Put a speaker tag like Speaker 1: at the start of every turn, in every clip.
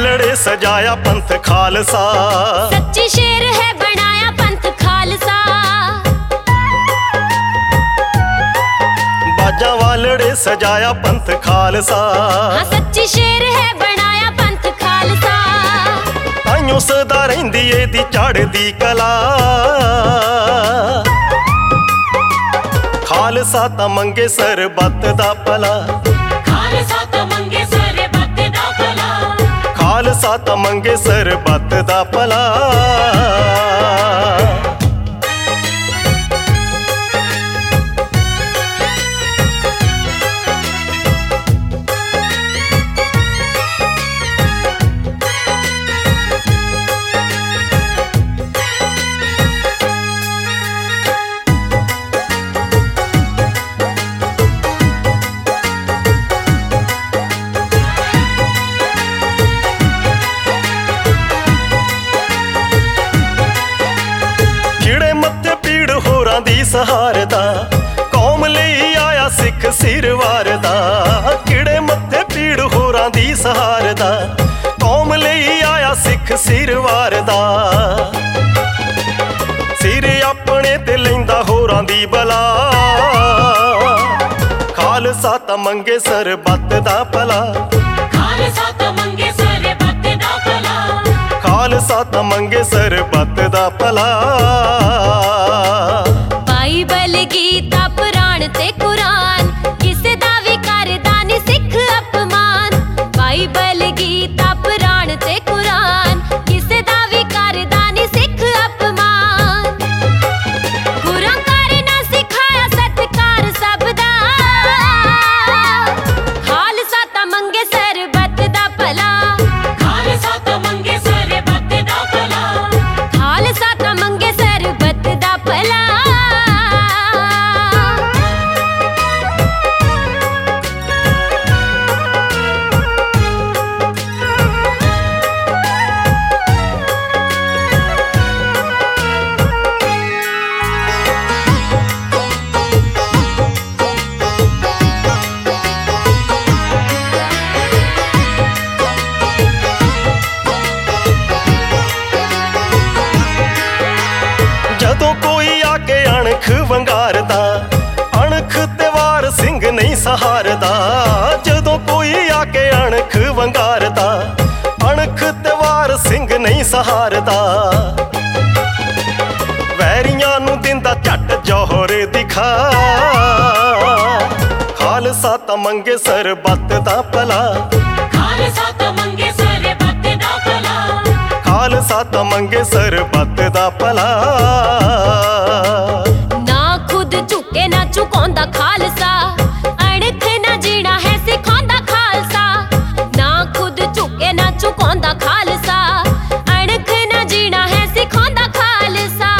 Speaker 1: वालड़े सजाया पंथ खालसा,
Speaker 2: सच्ची शेर है बनाया पंथ खालसा।
Speaker 1: बाजा वालड़े सजाया पंथ खालसा,
Speaker 2: हाँ सच्ची शेर है बनाया पंथ खालसा।
Speaker 1: ताइयों सदा रहिंदी एदी चढ़दी कला, खालसा तां मंगे सरबत दा भला,
Speaker 2: खालसा तां मंगे सरबत दा भला,
Speaker 1: खालसा तां मंगे सरबत दा भला। दी सहारदा कौम लई आया सिख सिर वारदा, किड़े मत्थे पीड़ होरां दी सहारदा कौम लई आया सिख सिर वारदा। सिर अपने ते लैंदा होरां दी बला, खालसा तां मंगे सरबत दा भला,
Speaker 2: खालसा तां मंगे सरबत दा भला,
Speaker 1: खालसा तां मंगे सरबत दा भला।
Speaker 2: बाइबल गीता पुराण ते कुरान किसे दा भी करदा नी सिख अपमान। बाइबल गीता पुराण ते कुरान किसे दा भी करदा नी सिख अपमान। गुरां करना सिखाया सत्कार सब दा, खालसा तां मंगे सरबत दा भला, खालसा तां मंगे सरबत दा भला, खालसा तां मंगे सरबत दा भला।
Speaker 1: जदों कोई आके अणख वंगारदा, अणख ते वार सिंह नहीं सहारदा। जदों कोई आके अणख वंगारदा, अणख ते वार सिंह नहीं सहारदा। वैरियां नूं दिंदा झट जौहर दिखा, खालसा तां मंगे सरबत दा भला,
Speaker 2: खालसा तां मंगे सरबत दा भला,
Speaker 1: खालसा तां मंगे सरबत दा भला।
Speaker 2: ना खुद झुके ना झुकाउंदा खालसा, अणख ना जीना है सिखाउंदा खालसा। ना खुद झुके ना झुकाउंदा खालसा, अणख ना जीना है सिखाउंदा खालसा।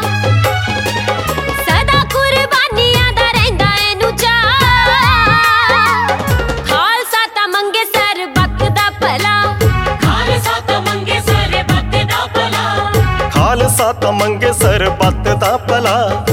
Speaker 2: सदा कुर्बानियां दा रहिंदा एनू चाऽ, खालसा तां मंगे सरबत दा भला, खालसा तां मंगे सरबत दा भला,
Speaker 1: खालसा तां मंगे सरबत दा भला।